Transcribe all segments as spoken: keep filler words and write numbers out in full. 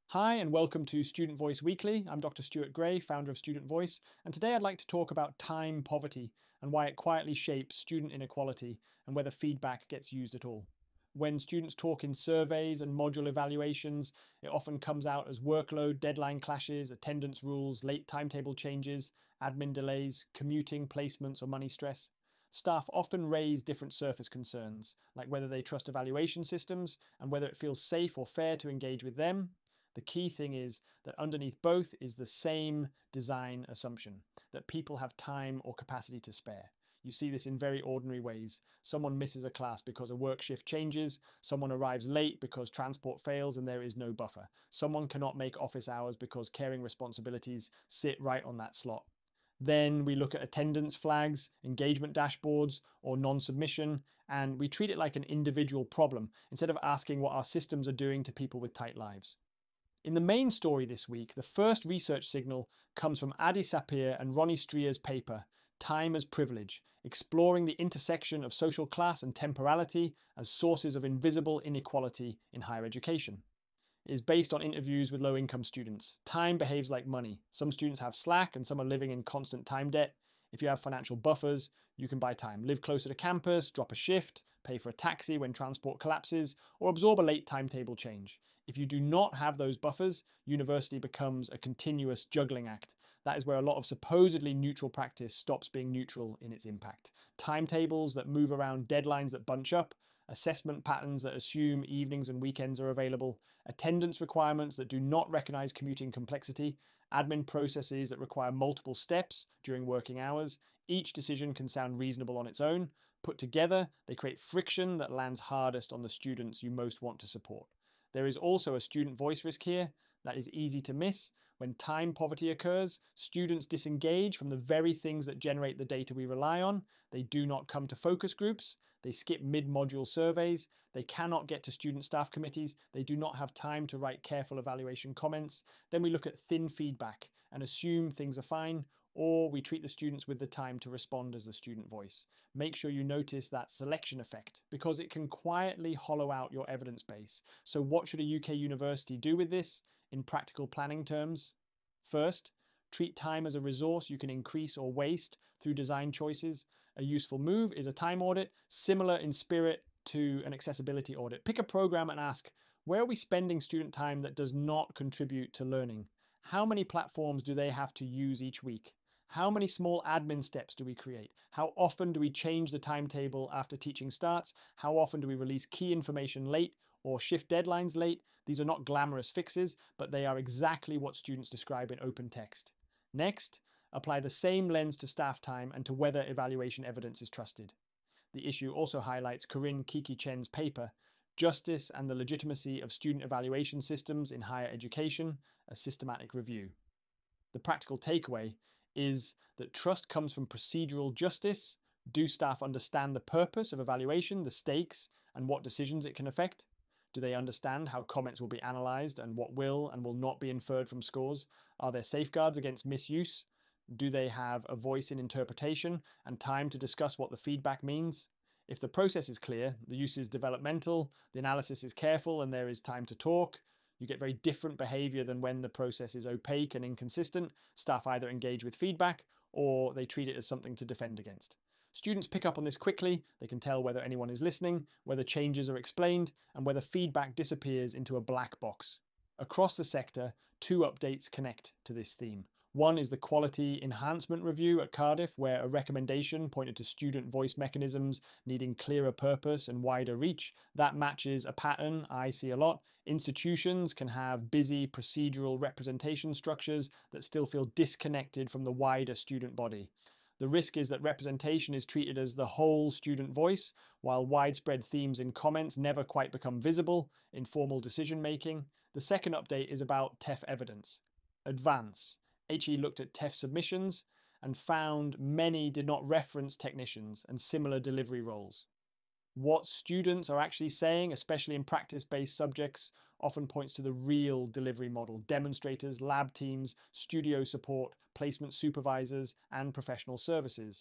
Hi, and welcome to Student Voice Weekly. I'm Doctor Stuart Gray, founder of Student Voice, and today I'd like to talk about time poverty and why it quietly shapes student inequality and whether feedback gets used at all. When students talk in surveys and module evaluations, it often comes out as workload, deadline clashes, attendance rules, late timetable changes, admin delays, commuting, placements, or money stress. Staff often raise different surface concerns, like whether they trust evaluation systems and whether it feels safe or fair to engage with them. The key thing is that underneath both is the same design assumption that people have time or capacity to spare. You see this in very ordinary ways. Someone misses a class because a work shift changes. Someone arrives late because transport fails and there is no buffer. Someone cannot make office hours because caring responsibilities sit right on that slot. Then we look at attendance flags, engagement dashboards, or non-submission, and we treat it like an individual problem instead of asking what our systems are doing to people with tight lives. In the main story this week, the first research signal comes from Adi Sapir and Ronnie Strier's paper, Time as Privilege, exploring the intersection of social class and temporality as sources of invisible inequality in higher education. It is based on interviews with low-income students. Time behaves like money. Some students have slack and some are living in constant time debt. If you have financial buffers, you can buy time. Live closer to campus, drop a shift, pay for a taxi when transport collapses, or absorb a late timetable change. If you do not have those buffers, university becomes a continuous juggling act. That is where a lot of supposedly neutral practice stops being neutral in its impact. Timetables that move around deadlines that bunch up, assessment patterns that assume evenings and weekends are available, attendance requirements that do not recognize commuting complexity, admin processes that require multiple steps during working hours. Each decision can sound reasonable on its own. Put together, they create friction that lands hardest on the students you most want to support. There is also a student voice risk here that is easy to miss. When time poverty occurs, students disengage from the very things that generate the data we rely on. They do not come to focus groups. They skip mid-module surveys. They cannot get to student staff committees. They do not have time to write careful evaluation comments. Then we look at thin feedback and assume things are fine, or we treat the students with the time to respond as the student voice. Make sure you notice that selection effect because it can quietly hollow out your evidence base. So what should a U K university do with this in practical planning terms? First, treat time as a resource you can increase or waste through design choices. A useful move is a time audit, similar in spirit to an accessibility audit. Pick a program and ask, where are we spending student time that does not contribute to learning? How many platforms do they have to use each week? How many small admin steps do we create? How often do we change the timetable after teaching starts? How often do we release key information late or shift deadlines late? These are not glamorous fixes, but they are exactly what students describe in open text. Next, apply the same lens to staff time and to whether evaluation evidence is trusted. The issue also highlights Corinne Kiki Chen's paper, Justice and the Legitimacy of Student Evaluation Systems in Higher Education, a Systematic Review. The practical takeaway is that trust comes from procedural justice. Do staff understand the purpose of evaluation, the stakes, and what decisions it can affect? Do they understand how comments will be analysed and what will and will not be inferred from scores? Are there safeguards against misuse? Do they have a voice in interpretation and time to discuss what the feedback means? If the process is clear, the use is developmental, the analysis is careful, and there is time to talk, you get very different behavior than when the process is opaque and inconsistent. Staff either engage with feedback or they treat it as something to defend against. Students pick up on this quickly. They can tell whether anyone is listening, whether changes are explained, and whether feedback disappears into a black box. Across the sector, two updates connect to this theme. One is the Quality Enhancement Review at Cardiff, where a recommendation pointed to student voice mechanisms needing clearer purpose and wider reach. That matches a pattern I see a lot. Institutions can have busy procedural representation structures that still feel disconnected from the wider student body. The risk is that representation is treated as the whole student voice, while widespread themes in comments never quite become visible in formal decision making. The second update is about T E F evidence. Advance. H E looked at T E F submissions and found many did not reference technicians and similar delivery roles. What students are actually saying, especially in practice-based subjects, often points to the real delivery model: demonstrators, lab teams, studio support, placement supervisors, and professional services.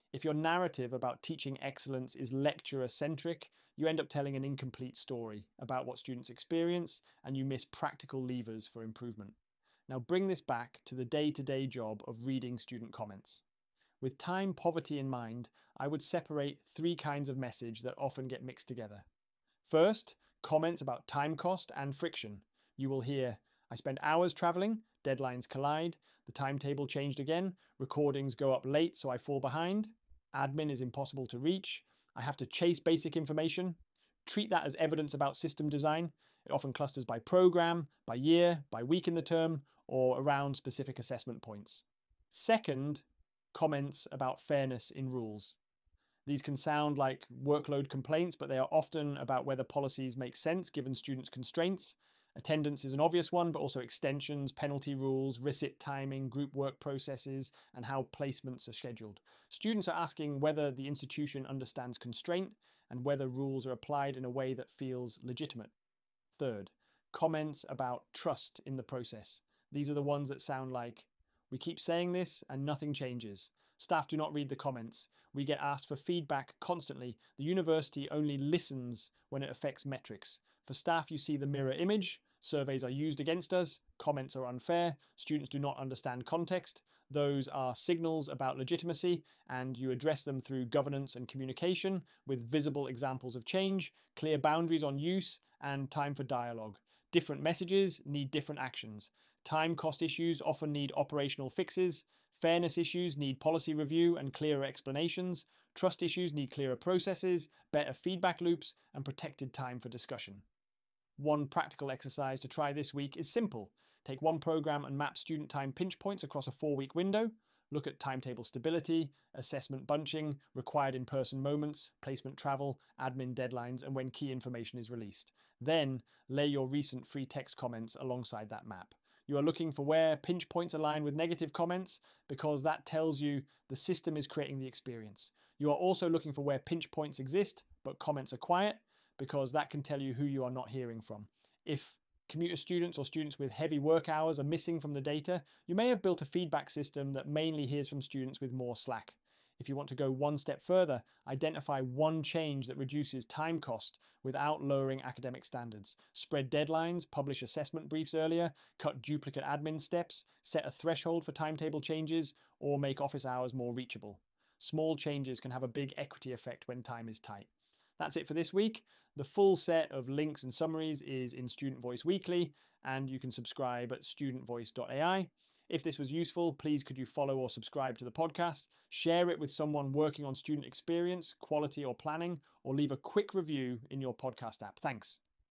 If your narrative about teaching excellence is lecturer-centric, you end up telling an incomplete story about what students experience, and you miss practical levers for improvement. Now bring this back to the day-to-day job of reading student comments. With time poverty in mind, I would separate three kinds of message that often get mixed together. First, comments about time cost and friction. You will hear, I spent hours traveling, deadlines collide, the timetable changed again, recordings go up late so I fall behind, admin is impossible to reach, I have to chase basic information. Treat that as evidence about system design. It often clusters by program, by year, by week in the term, or around specific assessment points. Second, comments about fairness in rules. These can sound like workload complaints, but they are often about whether policies make sense given students' constraints. Attendance is an obvious one, but also extensions, penalty rules, recit timing, group work processes, and how placements are scheduled. Students are asking whether the institution understands constraint and whether rules are applied in a way that feels legitimate. Third, comments about trust in the process. These are the ones that sound like, we keep saying this and nothing changes. Staff do not read the comments. We get asked for feedback constantly. The university only listens when it affects metrics. For staff, you see the mirror image. Surveys are used against us. Comments are unfair. Students do not understand context. Those are signals about legitimacy, and you address them through governance and communication with visible examples of change, clear boundaries on use, and time for dialogue. Different messages need different actions. Time cost issues often need operational fixes. Fairness issues need policy review and clearer explanations. Trust issues need clearer processes, better feedback loops, and protected time for discussion. One practical exercise to try this week is simple. Take one program and map student time pinch points across a four-week window. Look at timetable stability, assessment bunching, required in-person moments, placement travel, admin deadlines, and when key information is released. Then, lay your recent free text comments alongside that map. You are looking for where pinch points align with negative comments because that tells you the system is creating the experience. You are also looking for where pinch points exist but comments are quiet because that can tell you who you are not hearing from. If commuter students or students with heavy work hours are missing from the data, you may have built a feedback system that mainly hears from students with more slack. If you want to go one step further, identify one change that reduces time cost without lowering academic standards. Spread deadlines, publish assessment briefs earlier, cut duplicate admin steps, set a threshold for timetable changes, or make office hours more reachable. Small changes can have a big equity effect when time is tight. That's it for this week. The full set of links and summaries is in Student Voice Weekly, and you can subscribe at student voice dot A I. If this was useful, please could you follow or subscribe to the podcast, share it with someone working on student experience, quality or planning, or leave a quick review in your podcast app. Thanks.